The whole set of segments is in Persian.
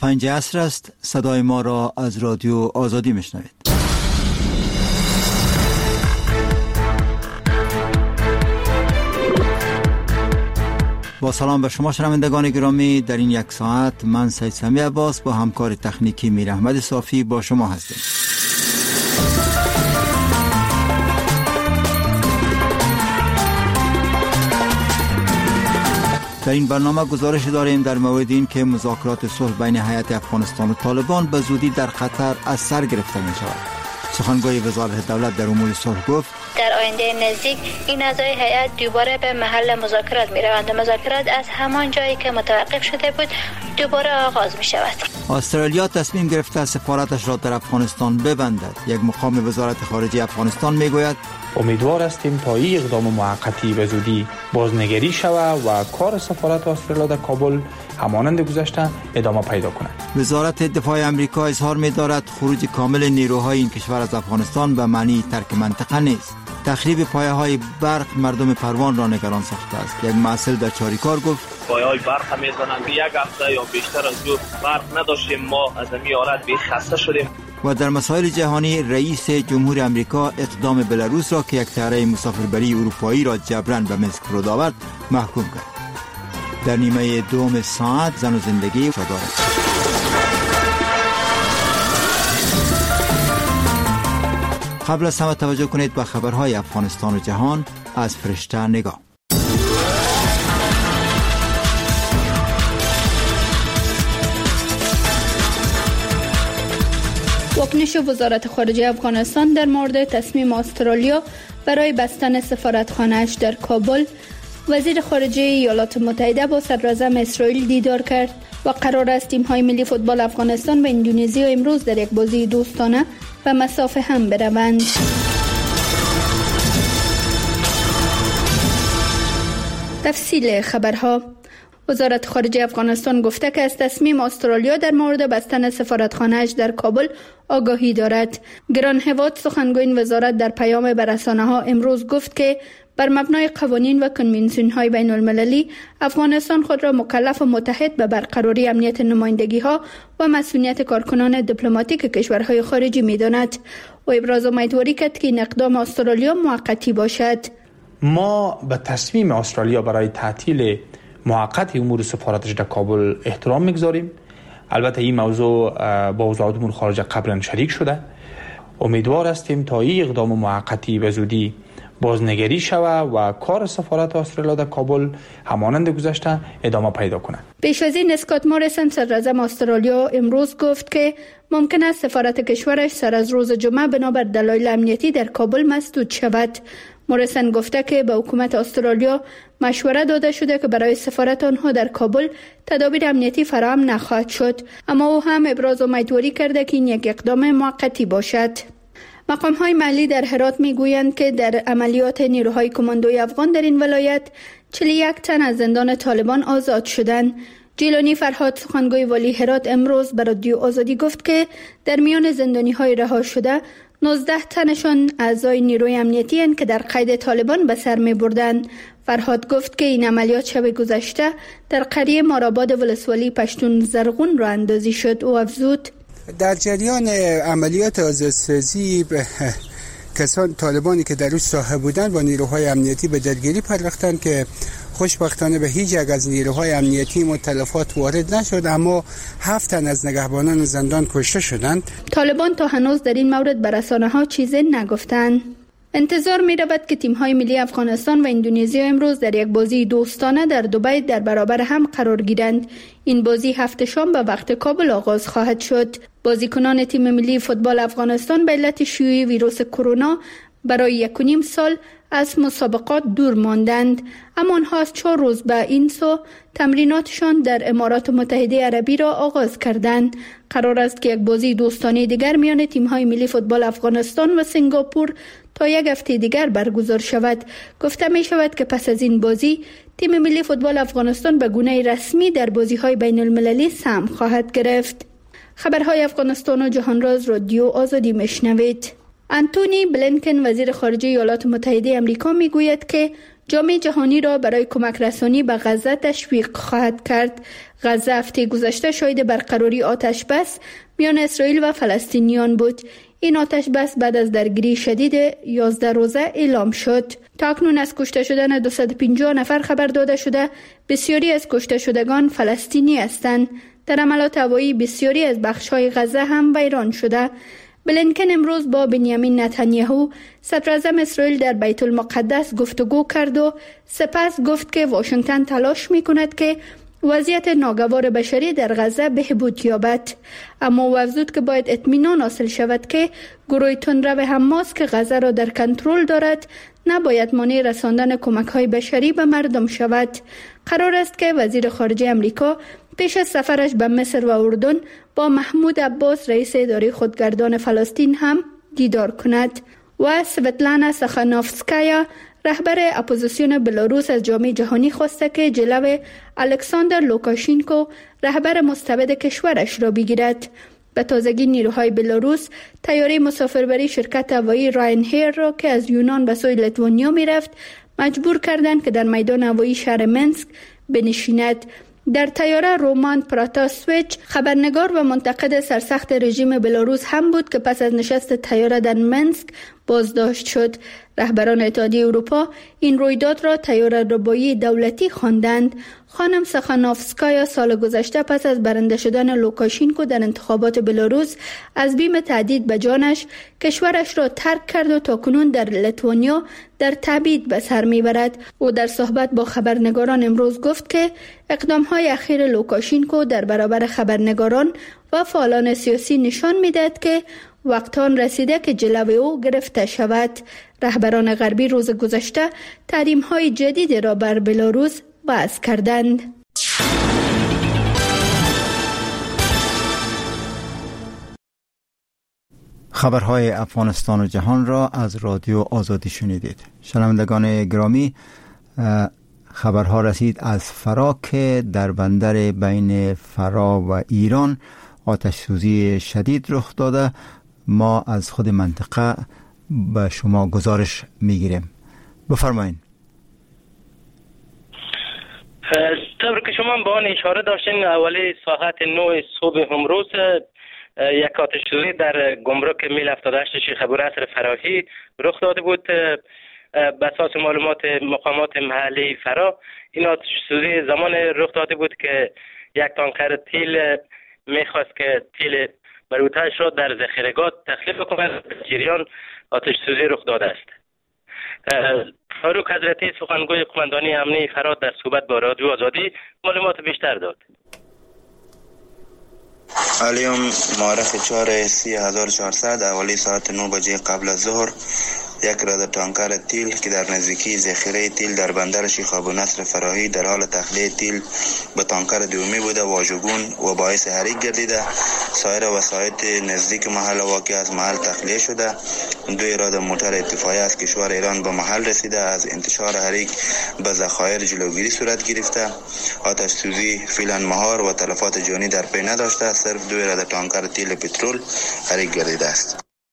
5 عصر است. صدای ما را از رادیو آزادی میشنوید. با سلام به شما شنوندگان گرامی، در این یک ساعت من سید سمی عباس با همکار تکنیکی میر احمد صافی با شما هستیم. در این برنامه گزارش داریم در مورد این که مذاکرات صلح بین هیئت افغانستان و طالبان به زودی در قطر از سر گرفته می شود. سخنگوی وزارت دولت در امور صلح گفت در آینده نزدیک این اعضای هیئت دوباره به محل مذاکرات می روند و مذاکرات از همان جایی که متوقف شده بود دوباره آغاز می شود. استرالیا تصمیم گرفته سفارتش را در افغانستان ببندد. یک مقام وزارت خارجه افغانستان می گوید امیدوار هستیم تا این اقدام موقتی به زودی بازنگری شود و کار سفارت استرالیا در کابل همانند گذشته ادامه پیدا کند. وزارت دفاع آمریکا اظهار می دارد خروج کامل نیروهای این کشور از افغانستان به معنی ترک منطقه نیست. تخریب پایه‌های برق مردم پروان را نگران ساخته است. یک مسئول در چاریکار گفت پایه‌های برق میزنند که یک هفته یا بیشتر از دو برق نداشتیم، ما از این حالت خسته شدیم. و در مسائل جهانی رئیس جمهور آمریکا اقدام بلاروس را که یک طیاره مسافربری اروپایی را جبران به منسک فرود آورد محکوم کرد. در نیمه دوم ساعت زن و زندگی دارد. قبل از همه توجه کنید به خبرهای افغانستان و جهان از فرشته نگاه. واکنش وزارت خارجه افغانستان در مورد تصمیم استرالیا برای بستن سفارتخانه‌اش در کابل. وزیر خارجه ایالات متحده با صدراعظم اسرائیل دیدار کرد و قرار است تیم‌های ملی فوتبال افغانستان و اندونزی امروز در یک بازی دوستانه به مسافه هم بروند. تفصیل خبرها. وزارت خارجه افغانستان گفته که از تصمیم استرالیا در مورد بستن سفارتخانه‌اش در کابل آگاهی دارد. گران هوات سخنگوی این وزارت در پیام به رسانه‌ها امروز گفت که بر مبنای قوانین و کنوانسیون‌های بین‌المللی افغانستان خود را مکلف و متحد به برقراری امنیت نمایندگی‌ها و مسئولیت کارکنان دیپلماتیک کشورهای خارجی می‌داند و ابراز امیدواری کرد که این اقدام استرالیا موقتی باشد. ما به تصمیم استرالیا برای تعطیل موقت امور سفارتش در کابل احترام می‌گذاریم. البته این موضوع با وزارت امور خارجه قبلا شریک شده. امیدوار هستیم تا این اقدام موقتی به زودی بازنگری شود و کار سفارت استرالیا در کابل همانند گذشته ادامه پیدا کند. پیش از این اسکات موریسن صدراعظم استرالیا امروز گفت که ممکن است سفارت کشورش سر از روز جمعه بنابر دلایل امنیتی در کابل مسدود شود. موریسن گفته که به حکومت استرالیا مشوره داده شده که برای سفارت آنها در کابل تدابیر امنیتی فراهم نخواهد شد، اما او هم ابراز امیدواری کرده که این یک اقدام موقتی باشد. مقام‌های محلی در هرات می‌گویند که در عملیات نیروهای کماندوی افغان در این ولایت 41 تن از زندان طالبان آزاد شدند. جیلانی فرهاد سخنگوی والی هرات امروز به رادیو آزادی گفت که در میان زندانی‌های رها شده 19 تنشان اعضای نیروی امنیتی هستند که در قید طالبان به سر می‌بردند. فرهاد گفت که این عملیات شب گذشته در قریه مارآباد ولسوالی پشتون زرغون راه اندازی شد و افزود در جریان عملیات آزادسازی کسان طالبانی که در روز ساحه بودند با نیروهای امنیتی به درگیری پرداختند که خوشبختانه به هیچ یک از نیروهای امنیتی متلفات وارد نشد، اما 7 تن از نگهبانان زندان کشته شدند. طالبان تا هنوز در این مورد به رسانه‌ها چیزی نگفتند. انتظار می رود که تیم‌های ملی افغانستان و اندونزی امروز در یک بازی دوستانه در دبی در برابر هم قرار گیرند. این بازی هفته شام به وقت کابل آغاز خواهد شد. بازیکنان تیم ملی فوتبال افغانستان به علت شیوع ویروس کرونا برای 1.5 سال از مسابقات دور ماندند، اما آنها از 4 روز به این سو تمریناتشان در امارات متحده عربی را آغاز کردند. قرار است که یک بازی دوستانه دیگر میان تیم‌های ملی فوتبال افغانستان و سنگاپور تا یک هفته دیگر برگزار شود. گفته می شود که پس از این بازی تیم ملی فوتبال افغانستان به گونه رسمی در بازی‌های بین‌المللی سهم خواهد گرفت. خبرهای افغانستان و جهان راز رادیو آزادی میشنوید. انتونی بلینکن وزیر خارجه ایالات متحده آمریکا میگوید که جامعه جهانی را برای کمک رسانی به غزه تشویق خواهد کرد. غزه هفته گذشته شاهد برقراری آتش بس میان اسرائیل و فلسطینیان بود. این آتش بس بعد از درگیری شدید 11 روزه اعلام شد. تا اکنون از کشته شدن 250 نفر خبر داده شده. بسیاری از کشته شدگان فلسطینی هستند. در حملات هوایی بسیاری از بخش‌های غزه هم ویران شده. بلینکن امروز با بنیامین نتانیاهو صدر اعظم اسرائیل در بیت المقدس گفتگو کرد و سپس گفت که واشنگتن تلاش می‌کند که وضعیت ناگوار بشری در غزه بهبود یابد، اما او افزود که باید اطمینان حاصل شود که گروه تندرو حماس که غزه را در کنترل دارد نباید مانع رساندن کمک‌های بشری به مردم شود. قرار است که وزیر خارجه امریکا پیش از سفرش به مصر و اردن با محمود عباس رئیس اداره خودگردان فلسطین هم دیدار کند. و سوتلانا سخانوفسکایا رهبر اپوزیسیون بلاروس از جامعه جهانی خواسته که جلو الکساندر لوکاشینکو رهبر مستبد کشورش را بگیرد. به تازگی نیروهای بلاروس طیاره مسافربری شرکت هوایی راینایر را که از یونان به سوی لیتوانیا میرفت مجبور کردند که در میدان هوایی شهر منسک بنشیند. در طیاره رومان پراتاسویچ خبرنگار و منتقد سرسخت رژیم بلاروس هم بود که پس از نشست طیاره در منسک بازداشت شد. رهبران اتحادیه اروپا این رویداد را طیاره ربایی دولتی خواندند. خانم سخانوفسکایا سال گذشته پس از برنده شدن لوکاشینکو در انتخابات بلاروس از بیم تهدید به جانش کشورش را ترک کرد و تاکنون در لیتوانیا در تبعید به سر میبرد. او در صحبت با خبرنگاران امروز گفت که اقدام‌های اخیر لوکاشینکو در برابر خبرنگاران و فعالان سیاسی نشان میدهد که وقت آن رسیده که جلوی او گرفته شود. رهبران غربی روز گذشته تحریم‌های جدید را بر بلاروس وضع کردند. خبرهای افغانستان و جهان را از رادیو آزادی شنیدید. شنوندگان گرامی، خبرها رسید از فرا که در بندر بین فرا و ایران آتش سوزی شدید رخ داده. ما از خود منطقه به شما گزارش میگیریم. بفرمایید. طور که شما با آن اشاره داشتین، اولی ساعت 9 صبح امروز یک آتش سوزی در گمرک میل 78 شیخ ابوالنصر فراهی رخ داده بود. به اساس معلومات مقامات محلی فرا، این آتش سوزی زمان رخ داده بود که یک تانکر تیل میخواست که تیل بروتش را در ذخیره‌گاه تخلیه کند. جریان آتش سوزی رخ داده است. فاروق حضرتی سخنگوی قماندانی امنی فرا در صحبت با رادیو آزادی معلومات بیشتر داد. اليوم مؤرخ 4/30/1400 اولی ساعت 9 بجه قبل از ظهر یک رادر تانکر تیل که در نزدیکی ذخیره تیل در بندر شیخ ابوالنصر فراهی در حال تخلیه تیل به تانکر دومی بوده واژگون و باعث حریق گردیده. سایر وسایط نزدیک محل واقع از محل تخلیه شده. 2 رادر موتر اتفاقی از کشور ایران به محل رسیده. از انتشار حریق به ذخایر جلوگیری صورت گرفته. آتش سوزی فعلا مهار و تلفات جانی در پی نداشته. صرف 2 رادر تانکر تیل پترول حریق گردیده است.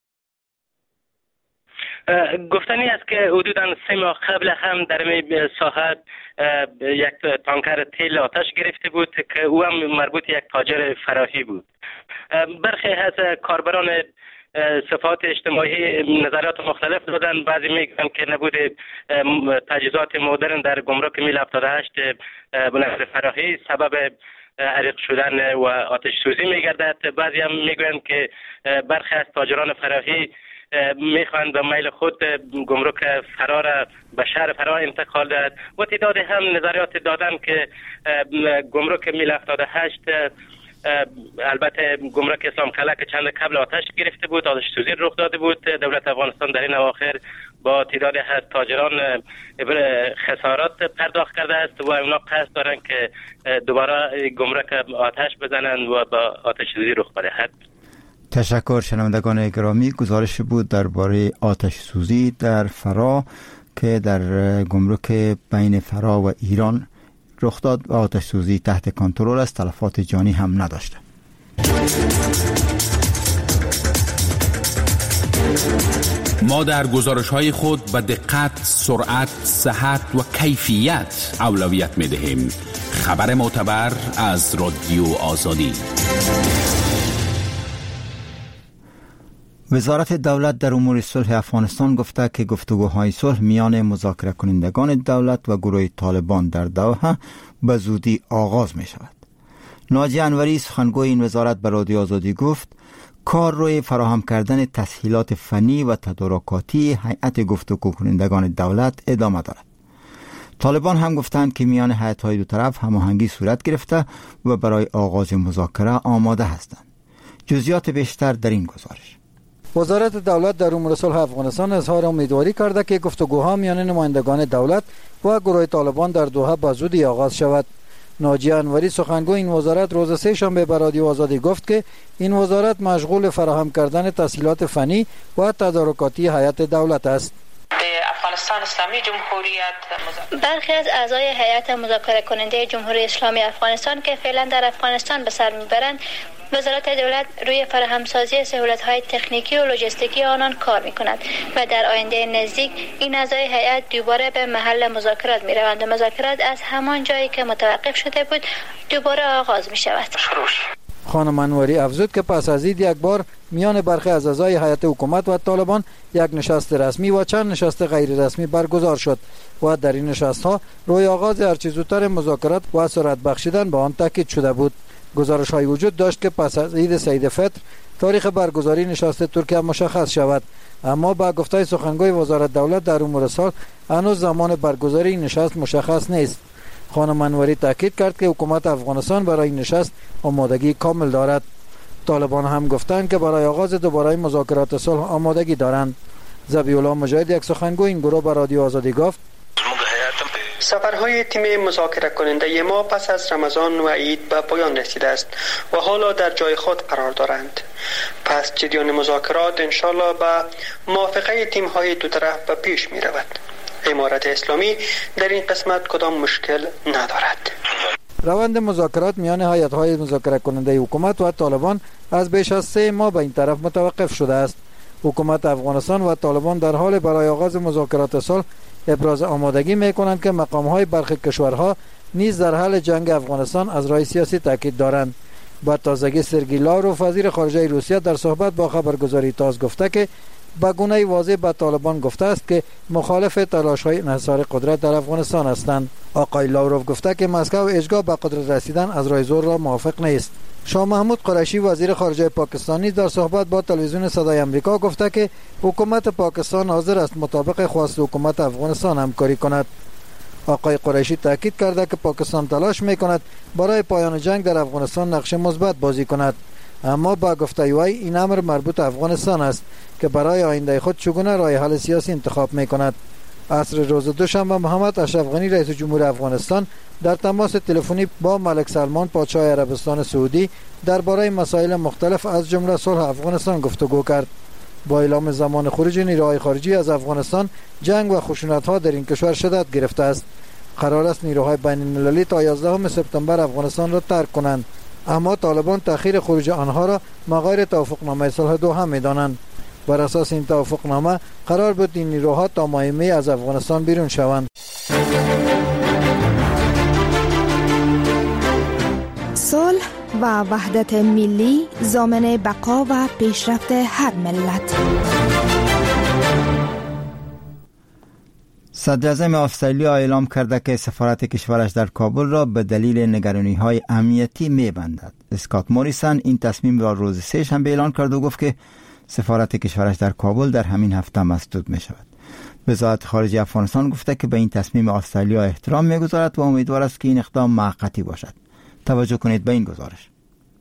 گفتنی است که حدوداً 3 ماه قبل هم در این ساحه یک تانکر تیل آتش گرفته بود که او هم مربوط یک تاجر فراهی بود. برخی از کاربران صفحات اجتماعی نظرات مختلف دادن. بعضی میگن که نبود تجهیزات مدرن در گمرک میل 78 بلند فراهی سبب حریق شدن و آتش سوزی میگردد. بعضی هم میگن که برخی از تاجران فراهی میخواهند به میل خود گمرک فرا را به شهر فرا انتقال دهد و تعدادی هم نظریات دادن که گمرک میل 78 البته گمرک اسلام قلعه که چند قبل آتش گرفته بود، آتش سوزی رخ داده بود. دولت افغانستان در این اواخر با تعدادی از تاجران خسارات پرداخت کرده است و اونا قصد دارند که دوباره گمرک آتش بزنند و با آتش سوزی رخ بدهد. تشکر. شنوندگان گرامی، گزارش بود درباره آتش سوزی در فرا که در گمرک بین فرا و ایران رخ داد و آتش سوزی تحت کنترل است، تلفات جانی هم نداشته. ما در گزارش‌های خود به دقت، سرعت، صحت و کیفیت اولویت می‌دهیم. خبر معتبر از رادیو آزادی. وزارت دولت در امور صلح افغانستان گفته که گفتگوهای صلح میان مذاکره کنندگان دولت و گروه طالبان در دوحه به زودی آغاز می شود. ناجی انوری سخنگوی این وزارت به رادیو آزادی گفت کار روی فراهم کردن تسهیلات فنی و تدارکاتی هیئت گفتگو کنندگان دولت ادامه دارد. طالبان هم گفتند که میان هیئت‌های دو طرف هماهنگی صورت گرفته و برای آغاز مذاکره آماده هستند. جزئیات بیشتر در این گزارش. وزارت دولت در امور صلح افغانستان اظهار امیدواری کرده که گفتگوها میان نمایندگان دولت و گروه طالبان در دوحه به زودی آغاز شود. ناجی انوری سخنگوی این وزارت روز سه شنبه به رادیو آزادی گفت که این وزارت مشغول فراهم کردن تسهیلات فنی و تدارکاتی هیئت دولت است. افغانستان اسلامی جمهوریت برخی از اعضای هیئت مذاکره کننده جمهوری اسلامی افغانستان که فعلا در افغانستان به سر میبرند، وزارت دولت روی فراهمسازی سهولت‌های تکنیکی و لوجستیکی آنان کار می‌کند و در آینده نزدیک این اعضای هیئت دوباره به محل مذاکرات می‌روند و مذاکرات از همان جایی که متوقف شده بود دوباره آغاز می‌شود. خانم انوری افزود که پس از یک بار میان برخی از اعضای هیئت حکومت و طالبان یک نشست رسمی و چند نشست غیر رسمی برگزار شد و در این نشست‌ها روی آغاز هرچه زودتر مذاکرات و سرعت بخشیدن به آن تاکید شده بود. گزارش‌های وجود داشت که پس از عید سید فطر تاریخ برگزاری نشست ترکیه مشخص شود، اما با گفته سخنگوی وزارت دولت در امور صلح هنوز زمان برگزاری نشست مشخص نیست. خانم انوری تاکید کرد که حکومت افغانستان برای نشست آمادگی کامل دارد. طالبان هم گفتند که برای آغاز دوباره مذاکرات صلح آمادگی دارند. ذبیح‌الله مجاهد یک سخنگوی این گروه به رادیو آزادی گفت سفرهای تیم مذاکره کننده ما پس از رمضان و عید به پایان رسیده است و حالا در جای خود قرار دارند. پس جریان مذاکرات انشالله به موافقه تیم‌های دو طرف به پیش می رود. امارت اسلامی در این قسمت کدام مشکل ندارد. روند مذاکرات میان هیئت‌های مذاکره کننده حکومت و طالبان از بیش از 3 ماه به این طرف متوقف شده است. حکومت افغانستان و طالبان در حال برای آغاز مذاکرات صلح ابراز آمادگی می‌کنند که مقام‌های برخی کشورها نیز در حل جنگ افغانستان از راه سیاسی تاکید دارند. با تازگی سرگئی لاروف وزیر خارجه روسیه در صحبت با خبرگزاری تاس گفته که به گونه واضح به طالبان گفته است که مخالف تلاش‌های انحصار قدرت در افغانستان هستند. آقای لاروف گفته که مسکو اجگاه به قدرت رسیدن از راه زور را موافق نیست. شاه محمود قریشی وزیر خارجه پاکستانی در صحبت با تلویزیون صدای آمریکا گفته که حکومت پاکستان حاضر است مطابق خواست حکومت افغانستان همکاری کند. آقای قریشی تاکید کرده که پاکستان تلاش می‌کند برای پایان جنگ در افغانستان نقش مثبت بازی کند، اما با گفته وی این امر مربوط افغانستان است که برای آینده خود چگونه راه حل سیاسی انتخاب می‌کند. عصر روز دوشنبه محمد اشرف غنی رئیس جمهور افغانستان در تماس تلفنی با ملک سلمان پادشاه عربستان سعودی درباره مسائل مختلف از جمله صلح افغانستان گفتگو کرد. با اعلام زمان خروج نیروهای خارجی از افغانستان جنگ و خشونت‌ها در این کشور شدت گرفته است. قرار است نیروهای بین‌المللی تا 11 سپتامبر افغانستان را ترک کنند، اما طالبان تأخیر خروج آنها را مغایر توافقنامه صلح دوحه می‌دانند. بر اساس این توافقنامه قرار بود این نیروها تا ماه می از افغانستان بیرون شوند. صلح و وحدت ملی ضامن بقا و پیشرفت هر ملت. صدراعظم استرالیا اعلام کرده که سفارت کشورش در کابل را به دلیل نگرانی‌های امنیتی می‌بندد. اسکات موریسون این تصمیم را روز سه شنبه اعلان کرد و گفت که سفارت کشورش در کابل در همین هفته مسدود می شود. وزارت خارجه افغانستان گفته که به این تصمیم استرالیا احترام می‌گذارد و امیدوار است که این اقدام موقتی باشد. توجه کنید به این گزارش.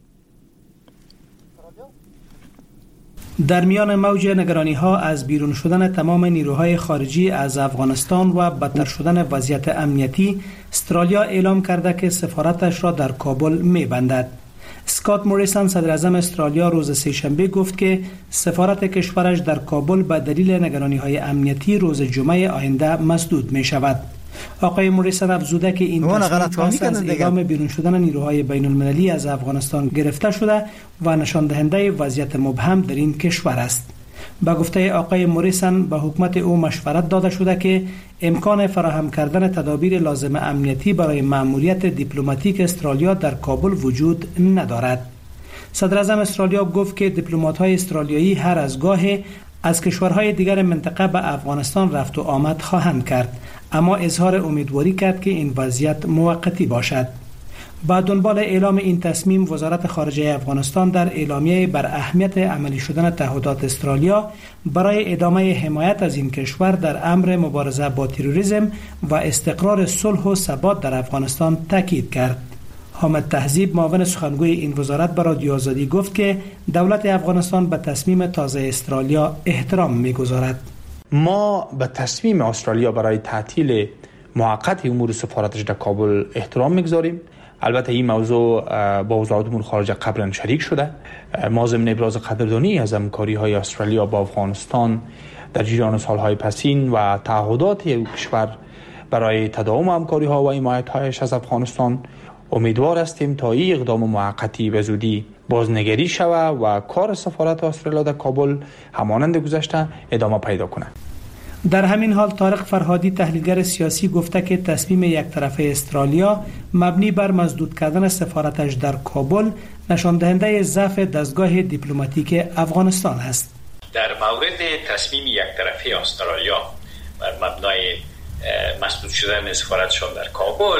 در میان موج نگرانی‌ها از بیرون شدن تمام نیروهای خارجی از افغانستان و بدتر شدن وضعیت امنیتی، استرالیا اعلام کرده که سفارتش را در کابل می‌بندد. اسکات موریسون صدراعظم استرالیا روز سه‌شنبه گفت که سفارت کشورش در کابل به دلیل نگرانی‌های امنیتی روز جمعه آینده مسدود می‌شود. آقای موریسون افزوده که این تصمیم از اعلام بیرون شدن نیروهای بین‌المللی از افغانستان گرفته شده و نشان دهنده وضعیت مبهم در این کشور است. به گفته آقای موریسن به حکومت او مشورت داده شده که امکان فراهم کردن تدابیر لازم امنیتی برای مأموریت دیپلماتیک استرالیا در کابل وجود ندارد. صدر اعظم استرالیا گفت که دیپلمات‌های استرالیایی هر از گاهی از کشورهای دیگر منطقه به افغانستان رفت و آمد خواهند کرد، اما اظهار امیدواری کرد که این وضعیت موقتی باشد. با دنبال اعلام این تصمیم، وزارت خارجه افغانستان در اعلامیه بر اهمیت عملی شدن تعهدات استرالیا برای ادامه حمایت از این کشور در امر مبارزه با تروریسم و استقرار صلح و ثبات در افغانستان تاکید کرد. حامد تهذیب، معاون سخنگوی این وزارت، به رادیو آزادی گفت که دولت افغانستان به تصمیم تازه استرالیا احترام می‌گذارد. ما به تصمیم استرالیا برای تعطیل موقت امور سفارتش در کابل احترام می‌گذاریم. البته این موضوع با وزارت امور خارجه قبلا شریک شده. ما ضمن ابراز قدردانی از همکاری‌های استرالیا با افغانستان در جریان سالهای پسین و تعهدات کشور برای تداوم همکاری‌ها و حمایت‌هایش از افغانستان امیدوار هستیم تا این اقدام موقتی به زودی بازنگری شود و کار سفارت استرالیا در کابل همانند گذشته ادامه پیدا کند. در همین حال طارق فرهادی، تحلیلگر سیاسی، گفته که تصمیم یک طرفه استرالیا مبنی بر مسدود کردن سفارتش در کابل نشان دهنده ضعف دستگاه دیپلماتیک افغانستان است. در مورد تصمیم یک طرفه استرالیا بر مبنای مسدود شدن سفارتشان در کابل،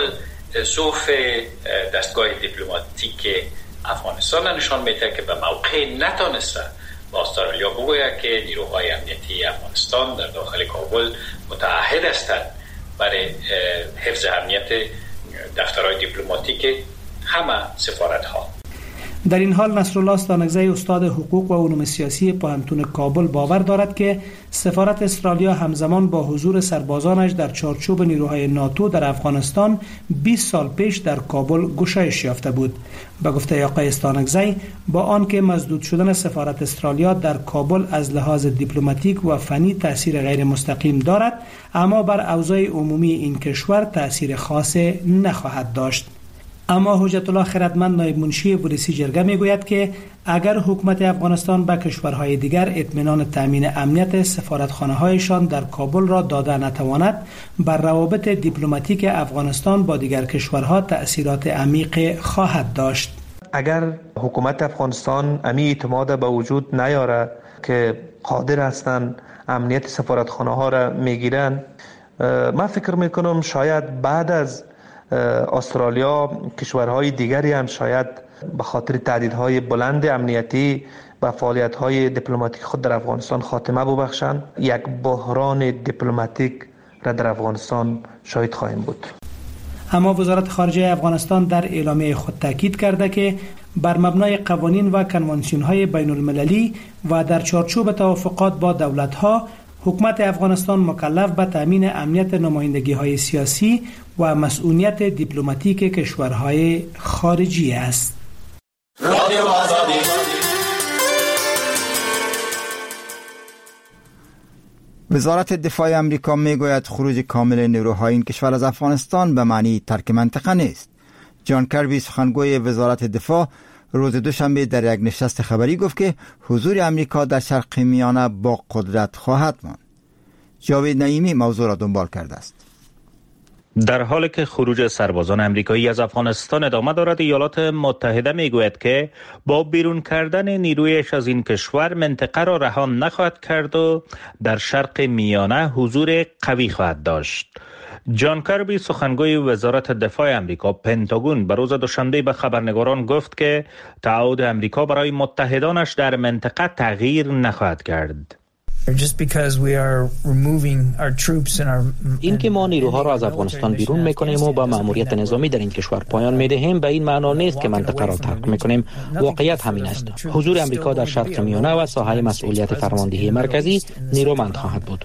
ضعف دستگاه دیپلماتیک افغانستان نشان میده که به موقع نتونسته با استرالیا بگوید که نیروهای امنیتی افغانستان در داخل کابل متعهد هستند برای حفظ امنیت دفترهای دیپلماتیک همه سفارت‌ها. در این حال نصرالله استانکزی، استاد حقوق و علوم سیاسی پوهنتون کابل، باور دارد که سفارت استرالیا همزمان با حضور سربازانش در چارچوب نیروهای ناتو در افغانستان 20 سال پیش در کابل گشایش یافته بود. به گفته آقای استانکزی، با آنکه مسدود شدن سفارت استرالیا در کابل از لحاظ دیپلماتیک و فنی تأثیر غیر مستقیم دارد، اما بر اوضاع عمومی این کشور تأثیر خاصی نخواهد داشت. اما حجت الله خردمند، نایب منشی ورسی جرگه، میگوید که اگر حکومت افغانستان به کشورهای دیگر اطمینان تامین امنیت سفارتخانه‌هایشان در کابل را داده نتواند، بر روابط دیپلماتیک افغانستان با دیگر کشورها تأثیرات عمیق خواهد داشت. اگر حکومت افغانستان امی اعتماد به وجود نیاره که قادر هستند امنیت سفارتخانه‌ها را میگیرن، من فکر میکنم شاید بعد از استرالیا کشورهای دیگری هم شاید به خاطر تهدیدهای بلند امنیتی و فعالیت‌های دیپلماتیک خود در افغانستان خاتمه ببخشند. یک بحران دیپلماتیک را در افغانستان شاهد خواهیم بود. اما وزارت خارجه افغانستان در اعلامیه خود تاکید کرده که بر مبنای قوانین و کنوانسیون‌های بین المللی و در چارچوب توافقات با دولت‌ها، حکومت افغانستان مکلف به تامین امنیت نمایندگی‌های سیاسی و مسئولیت دیپلماتیک کشورهای خارجی است. وزارت دفاع امریکا میگوید خروج کامل نیروهای این کشور از افغانستان به معنی ترک منطقه نیست. جان کربی، سخنگوی وزارت دفاع، روز دوشنبه در یک نشست خبری گفت که حضور امریکا در شرق میانه با قدرت خواهد ماند. جاوید نعیمی موضوع را دنبال کرده است. در حالی که خروج سربازان امریکایی از افغانستان ادامه دارد، ایالات متحده میگوید که با بیرون کردن نیرویش از این کشور منطقه را رها نخواهد کرد و در شرق میانه حضور قوی خواهد داشت. جان کربی، سخنگوی وزارت دفاع امریکا، پنتاگون، به روز دوشنبه به خبرنگاران گفت که تعهد امریکا برای متحدانش در منطقه تغییر نخواهد کرد. این که ما نیروها را از افغانستان بیرون میکنیم و با مأموریت نظامی در این کشور پایان میدهیم به این معنا نیست که منطقه را ترک میکنیم. واقعیت همین است. حضور امریکا در شرق میانه و ساحه مسئولیت فرماندهی مرکزی نیرومند خواهد بود.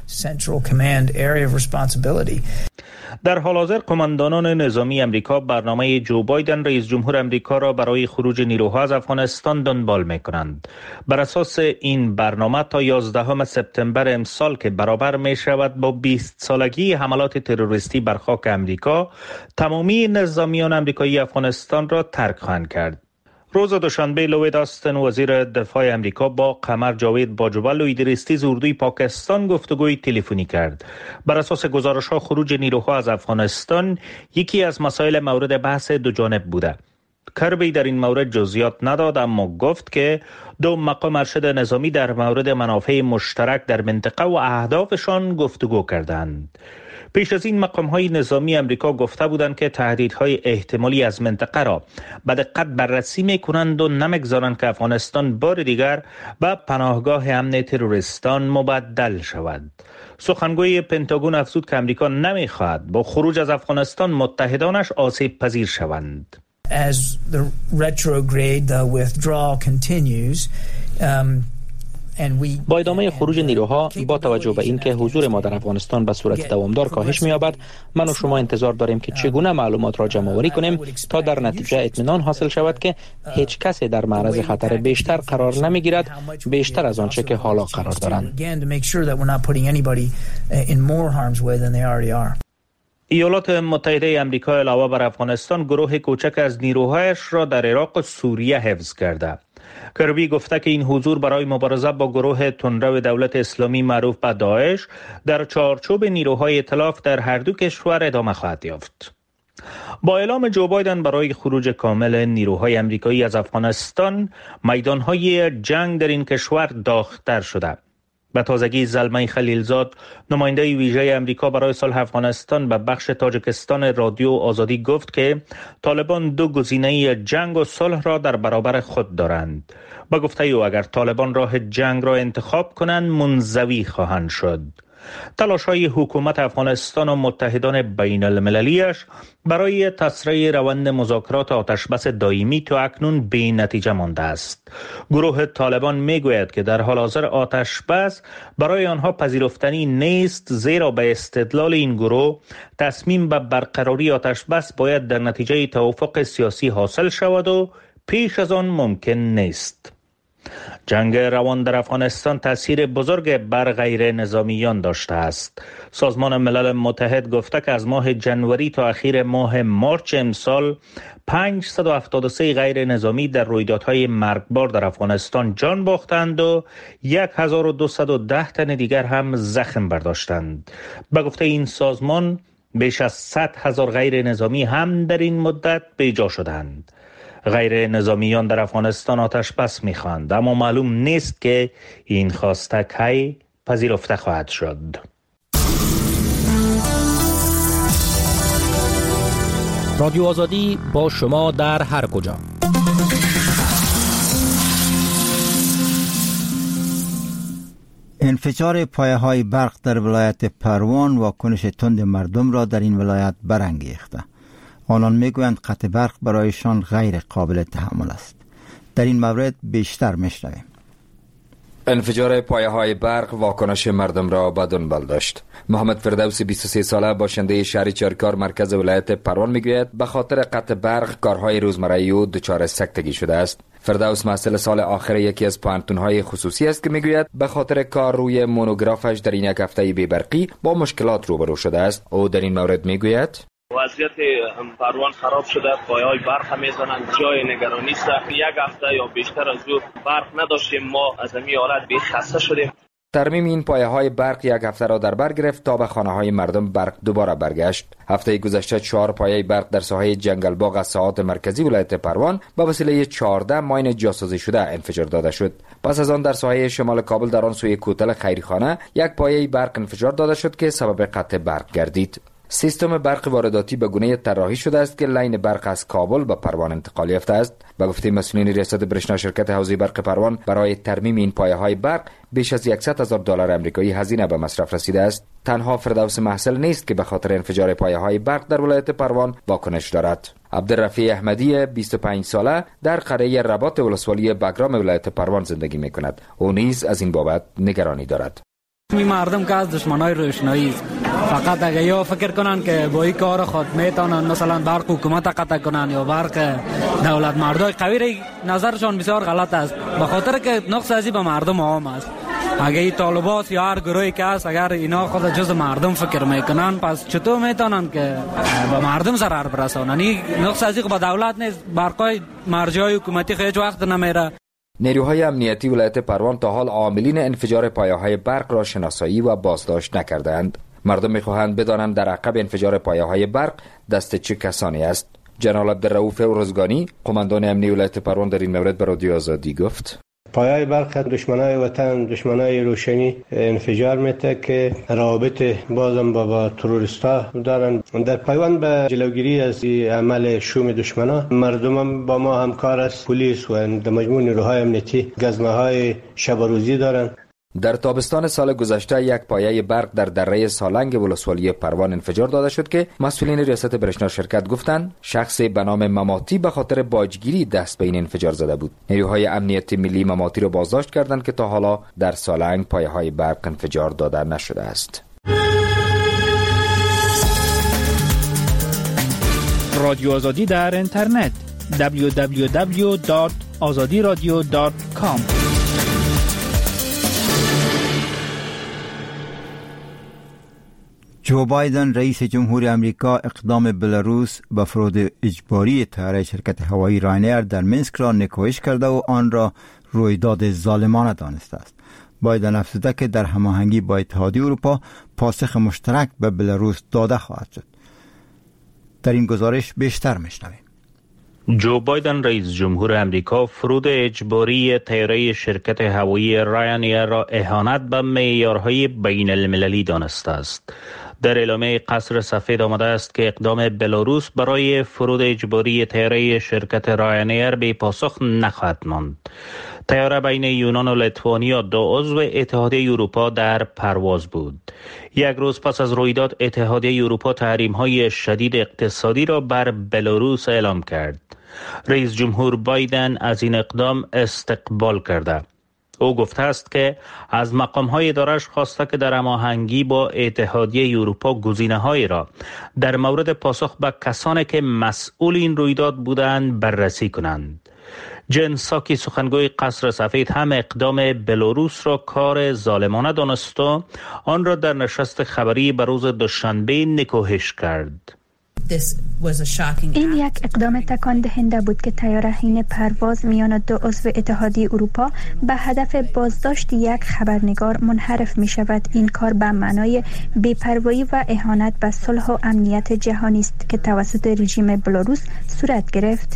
در حال حاضر قماندانان نظامی امریکا برنامه جو بایدن رئیس جمهور امریکا را برای خروج نیروها از افغانستان دنبال می‌کنند. بر اساس این برنامه تا 11 سپتامبر امسال که برابر می‌شود با 20 سالگی حملات تروریستی بر خاک امریکا، تمامی نظامیان امریکایی افغانستان را ترک خواهند کرد. روز دوشنبه لوید آستن وزیر دفاع امریکا با قمر جاوید باجوال و ایدریستیز اردوی پاکستان گفتگوی تلفنی کرد. بر اساس گزارش‌ها خروج نیروها از افغانستان یکی از مسائل مورد بحث دو جانب بوده. کربی در این مورد جزئیات نداد، اما گفت که دو مقام ارشد نظامی در مورد منافع مشترک در منطقه و اهدافشان گفتگو کردند. پیش از این مقام‌های نظامی امریکا گفته بودند که تهدیدهای احتمالی از منطقه را به دقت بررسی می‌کنند و نمی‌گذارند که افغانستان بار دیگر به پناهگاه امن تروریستان مبدل شود. سخنگوی پنتاگون افزود که امریکا نمی‌خواهد با خروج از افغانستان متحدانش آسیب پذیر شوند. As the retrograde, the withdrawal continues, با ادامه خروج نیروها با توجه به اینکه حضور ما در افغانستان به صورت دوامدار کاهش می‌یابد، من و شما انتظار داریم که چگونه معلومات را جمع آوری کنیم تا در نتیجه اطمینان حاصل شود که هیچ کسی در معرض خطر بیشتر قرار نمی‌گیرد بیشتر از آنچه که حالا قرار دارند. ایالات متحده آمریکا علاوه بر افغانستان گروه کوچک از نیروهایش را در عراق و سوریه حفظ کرده. کربی گفته که این حضور برای مبارزه با گروه تندرو دولت اسلامی معروف به داعش در چارچوب نیروهای ائتلاف در هر دو کشور ادامه خواهد یافت. با اعلام جو بایدن برای خروج کامل نیروهای آمریکایی از افغانستان، میدانهای جنگ در این کشور داغ‌تر شده. به تازگی زلمه خلیلزاد، نماینده ویژه امریکا برای صلح افغانستان به بخش تاجیکستان رادیو آزادی گفت که طالبان دو گزینه جنگ و صلح را در برابر خود دارند. با گفته او اگر طالبان راه جنگ را انتخاب کنند منزوی خواهند شد. تلاش‌های حکومت افغانستان و متحدان بین المللیش برای تسریع روند مذاکرات آتشبس دائمی تا اکنون بی نتیجه مانده است. گروه طالبان میگوید که در حال حاضر آتشبس برای آنها پذیرفتنی نیست، زیرا به استدلال این گروه تصمیم به برقراری آتشبس باید در نتیجه توافق سیاسی حاصل شود و پیش از آن ممکن نیست. جنگ روان در افغانستان تاثیر بزرگ بر غیر نظامیان داشته است. سازمان ملل متحد گفته که از ماه جنوری تا اخیر ماه مارچ امسال 573 غیر نظامی در رویدادهای مرگبار در افغانستان جان باختند و 1210 تن دیگر هم زخم برداشتند. به گفته این سازمان بیش از 100,000 غیر نظامی هم در این مدت بیجا شدند. غیر نظامیان در افغانستان آتش بس می‌خواهند، اما معلوم نیست که این خواسته کی پذیرفته خواهد شد. رادیو آزادی با شما در هر کجا. انفجار پایه‌های برق در ولایت پروان واکنش تند مردم را در این ولایت برانگیخته. آنان میگویند قطع برق برایشان غیر قابل تحمل است. در این مورد بیشتر میشنویم. انفجار پایه‌های برق واکنش مردم را به دنبال داشت. محمد فردوسی 23 ساله باشنده شهر چرکار مرکز ولایت پروان میگوید به خاطر قطع برق کارهای روزمره او دچار سکتگی شده است. فردوس محصل سال آخر یکی از پانتون‌های خصوصی است که میگوید به خاطر کار روی مونوگرافش در این یک هفته بی‌برقی با مشکلات روبرو شده است. او در این مورد میگوید وضعیت پروان خراب شده، پایه‌های برق میزنند، جای نگرانی است. یک هفته یا بیشتر از او برق نداشتیم، ما از این حالت خسته شدیم. ترمیم این پایه‌های برق یک هفته را در بر گرفت تا به خانه‌های مردم برق دوباره برگشت. هفته گذشته 4 پایه برق در ساحه جنگل باغ از ساحات مرکزی ولایت پروان با وسیله 14 ماین جاسازی شده انفجار داده شد. پس از آن در ساحه شمال کابل در آن سوی کوتل خیریخانه یک پایه برق انفجار داده شد که سبب قطع برق گردید. سیستم برق وارداتی به گونه طراحی شده است که لاین برق از کابل به پروان انتقال یافته است. به گفته مسئولین ریاست برشنا شرکت حوزه برق پروان برای ترمیم این پایه‌های برق بیش از $100,000 آمریکایی هزینه به مصرف رسیده است. تنها فردوس محصل نیست که به خاطر انفجار پایه‌های برق در ولایت پروان واکنش دارد. عبدالرفیع احمدی 25 ساله در قریه رباط ولسوالی بگرام ولایت پروان زندگی می‌کند. او نیز از این بابت نگرانی دارد. می مردم که از دشمنای روشنایی فقط اگه یا فکر کنن که با این کار خود میتونن مثلا برق حکومت قطع کنن یا برق دولت، مردای قوی نظرشان بسیار غلط است، به خاطر که نقص ازی به مردم عام است. اگه این طالبات یا هر گروهی که هست اگر اینا خود جز مردم فکر میکنن پس چطور میتونن که به مردم ضرر برسونن؟ این نقص از این به دولت نیست، برقای مرجعی حکومتی هیچ وقت نمیره. نیروهای امنیتی ولایت پروان تا حال عاملین انفجار پایه‌های برق را شناسایی و بازداشت نکردند. مردم میخواهند بدانند در عقب انفجار پایه‌های برق دست چه کسانی است. جنرال عبدالرؤوف رزگانی قماندان امنی ولایت پروان در این مورد به رادیو آزادی گفت: پایه‌های برق دشمنای وطن، دشمنای روشنی انفجار میته که روابط بازم با تروریستا دارن. در پیوند به جلوگیری از عمل شوم دشمنا مردم با ما همکار است. پلیس و مجموع نیروهای امنیتی گزمه‌های شب و روزی دارن. در تابستان سال گذشته یک پایه برق در دره سالنگ ولسوالی پروان انفجار داده شد که مسئولین ریاست برشنا شرکت گفتند شخصی به نام مماتی به خاطر باجگیری دست به این انفجار زده بود. نیروهای امنیت ملی مماتی را بازداشت کردند که تا حالا در سالنگ پایه‌های برق انفجار داده نشده است. رادیو آزادی در اینترنت www.azadiradio.com. جو بایدن رئیس جمهور امریکا اقدام بلاروس به فرود اجباری طیاره شرکت هوایی راینایر در مینسک را نکوهش کرده و آن را رویداد ظالمانه دانسته است. بایدن افزوده که در هماهنگی با اتحادیه اروپا پاسخ مشترک به بلاروس داده خواهد شد. در این گزارش بیشتر میشنویم. جو بایدن رئیس جمهور امریکا فرود اجباری طیاره شرکت هوایی راینایر را اهانت به معیارهای بین المللی دانسته است. در اعلامیه قصر سفید آمده است که اقدام بلاروس برای فرود اجباری طیاره شرکت راینایر به پاسخ نخواهد ماند. طیاره بین یونان و لیتوانیا دو عضو اتحادیه اروپا در پرواز بود. یک روز پس از رویداد اتحادیه اروپا تحریم‌های شدید اقتصادی را بر بلاروس اعلام کرد. رئیس جمهور بایدن از این اقدام استقبال کرده. او گفته است که از مقام‌های اداره‌اش خواسته که در هماهنگی با اتحادیه اروپا گزینه‌هایی را در مورد پاسخ به کسانی که مسئول این رویداد بودند بررسی کنند. جن ساکی سخنگوی قصر سفید هم اقدام بلاروس را کار ظالمانه دانست و آن را در نشست خبری به روز دوشنبه نکوهش کرد. این یک اقدام تکان دهنده بود که طیاره حین پرواز میان دو عضو اتحادیه اروپا به هدف بازداشت یک خبرنگار منحرف می شود. این کار به معنای بی‌پروایی و اهانت به صلح و امنیت جهانی است که توسط رژیم بلاروس صورت گرفت.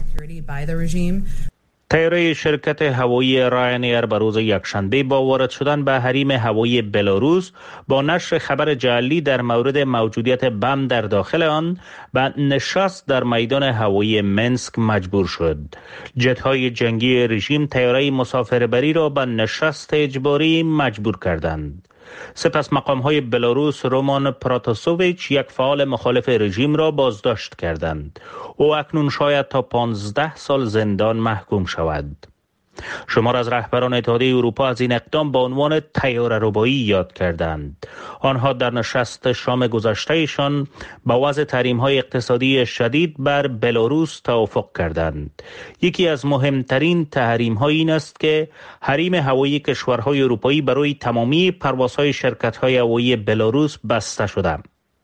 طیاره شرکت هوایی راینایر به روز یکشنبه با وارد شدن به حریم هوایی بلاروس با نشر خبر جعلی در مورد موجودیت بم در داخل آن به نشست در میدان هوایی مینسک مجبور شد. جت‌های جنگی رژیم طیاره مسافربری را به نشست اجباری مجبور کردند. سپس مقام‌های بلاروس رومان پراتاسوویچ یک فعال مخالف رژیم را بازداشت کردند. او اکنون شاید تا 15 سال زندان محکوم شود. شمار از رهبران اتحادیه اروپا از این اقدام با عنوان طیاره‌ربایی یاد کردند. آنها در نشست شام گذشتهشان با وضع تحریم‌های اقتصادی شدید بر بلاروس توافق کردند. یکی از مهمترین تحریم‌ها این است که حریم هوایی کشورهای اروپایی برای تمامی پروازهای شرکت‌های هوایی بلاروس بسته شده.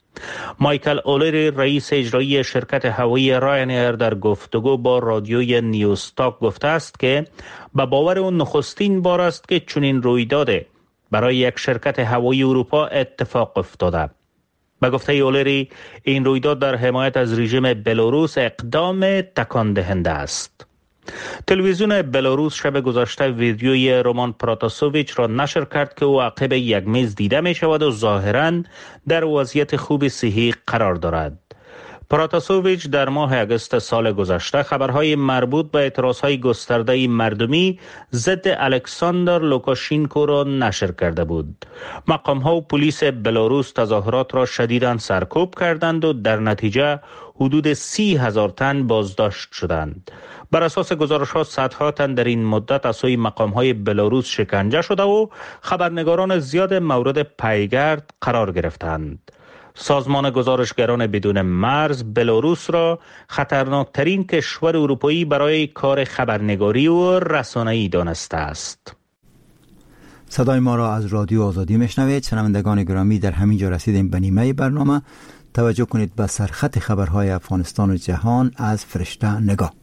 مایکل اولری رئیس اجرایی شرکت هوایی راینایر در گفتگو با رادیوی نیوستاک گفته است که به باور او نخستین بار است که چنین رویدادی برای یک شرکت هوایی اروپا اتفاق افتاده. به گفته اولری این رویداد در حمایت از رژیم بلاروس اقدام تکان دهنده است. تلویزیون بلاروس شب گذشته ویدیوی رومان پراتاسوویچ را نشر کرد که او عقب یک میز دیده می شود و ظاهراً در وضعیت خوب صحی قرار دارد. پراتاسوویچ در ماه اگست سال گذشته خبرهای مربوط به اعتراضهای گسترده مردمی ضد الکساندر لوکاشینکو را نشر کرده بود. مقام‌ها و پلیس بلاروس تظاهرات را شدیداً سرکوب کردند و در نتیجه حدود 30,000 تن بازداشت شدند. بر اساس گزارش‌ها صدها تن در این مدت از سوی مقام‌های بلاروس شکنجه شده و خبرنگاران زیاد مورد پیگرد قرار گرفتند. سازمان گزارشگران بدون مرز بلاروس را خطرناکترین کشور اروپایی برای کار خبرنگاری و رسانه‌ای دانسته است. صدای ما را از رادیو آزادی میشنوید. شنوندگان گرامی، در همین جا رسیدیم به نیمه برنامه. توجه کنید به سرخط خبرهای افغانستان و جهان از فرشته نگاه.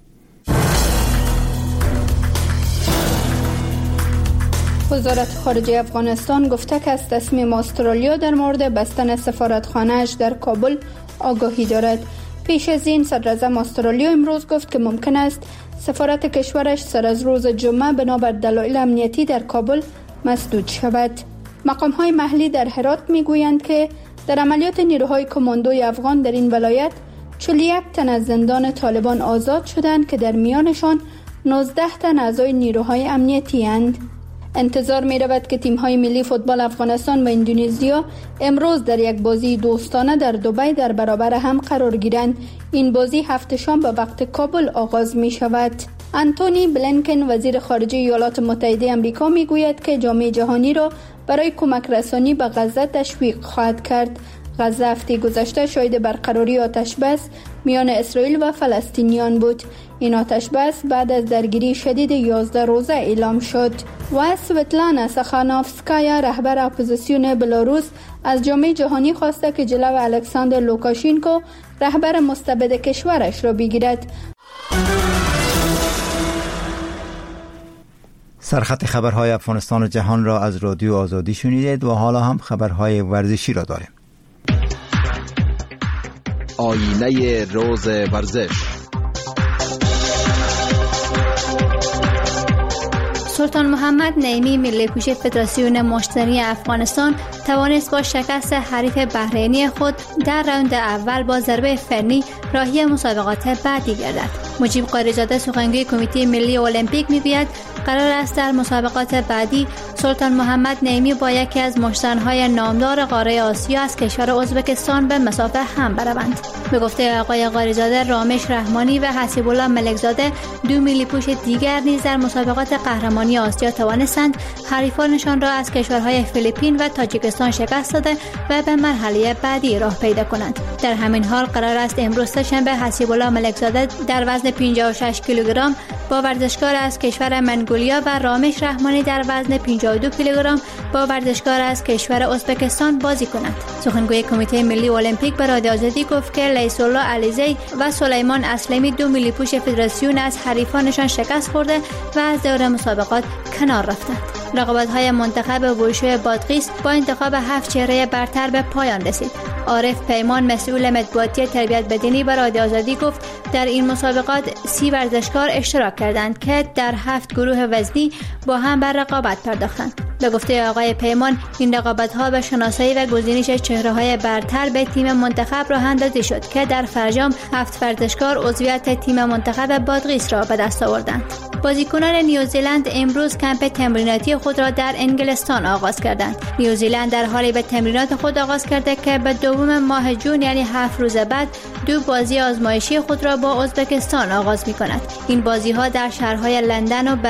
وزارت خارجه افغانستان گفته که از تصمیم استرالیا در مورد بستن سفارتخانه‌اش در کابل آگاهی دارد. پیش از این صدر اعظم استرالیا امروز گفت که ممکن است سفارت کشورش سر از روز جمعه بنابر دلایل امنیتی در کابل مسدود شود. مقام‌های محلی در هرات می‌گویند که در عملیات نیروهای کماندوی افغان در این ولایت 41 تن از زندان طالبان آزاد شدند که در میانشان 19 تن اعضای نیروهای امنیتی اند. انتظار می رود که تیم‌های ملی فوتبال افغانستان و اندونزیا امروز در یک بازی دوستانه در دبی در برابر هم قرار گیرند. این بازی هفته شام به وقت کابل آغاز می شود. انتونی بلینکن وزیر خارجه ایالات متحده آمریکا می گوید که جامعه جهانی را برای کمک رسانی به غزه تشویق خواهد کرد. غزه هفته گذشته شاهد برقراری آتش بس میان اسرائیل و فلسطینیان بود. این آتش بس بعد از درگیری شدید 11 روزه اعلام شد. و سوتلانا سخانوفسکایا رهبر اپوزیسیون بلاروس از جامعه جهانی خواسته که جلو الکساندر لوکاشینکو رهبر مستبد کشورش را بگیرد. سرخط خبرهای افغانستان و جهان را از رادیو آزادی شنیدید و حالا هم خبرهای ورزشی را داریم. آینه روز ورزش. سلطان محمد نعیمی ملی پوش فدراسیون مشتری افغانستان توانست با شکست حریف بحرینی خود در راوند اول با ضربه فنی راهی مسابقات بعدی گردد. مجیب قاریزاده سخنگوی کمیته ملی المپیک میگوید قرار است در مسابقات بعدی سلطان محمد نعیمی با یکی از مشترانهای نامدار قاره آسیا از کشور ازبکستان به مسافه هم بروند. به گفته آقای قاریزاده، رامش رحمانی و حسیب الله ملکزاده دو ملی پوش دیگر نیز در مسابقات قهرمانی آسیا توانستند حریفانشان را از کشورهای فیلیپین و تاجیکستان شکست داده و به مرحله بعدی راه پیدا کنند. در همین حال قرار است امروز سه‌شنبه حسیب الله ملکزاده در وزن 56 کیلوگرم با ورزشکار از کشور منگولیا و رامش رحمانی در وزن 52 کیلوگرم با ورزشکار از کشور ازبکستان بازی کنند. سخنگوی کمیته ملی المپیک به رادیو آزادی گفت که لیس الله علیزی و سلیمان اسلمی دو ملی پوش فدراسیون از حریفانشان شکست خورده و از دور مسابقات کنار رفتند. رقابت‌های منتخب وشو بادغیس با انتخاب 7 چهره برتر به پایان رسید. عارف پیمان مسئول مطبوعاتی تربیت بدنی به رادیو آزادی گفت در این مسابقات 30 ورزشکار اشتراک کردند که در 7 گروه وزنی با هم بر رقابت پرداختند. به گفته آقای پیمان این رقابت‌ها به شناسایی و گزینش چهره‌های برتر به تیم منتخب راه اندازی شد که در فرجام 7 ورزشکار عضویت تیم منتخب بادغیس را به دست آوردند. بازیکنان نیوزیلند امروز کمپ تمریناتی خود را در انگلستان آغاز کردند. نیوزیلند در حالی به تمرینات خود آغاز کرده که به دوم ماه جون یعنی 7 روز بعد دو بازی آزمایشی خود را با ازبکستان آغاز می‌کند. این بازی‌ها در شهرهای لندن و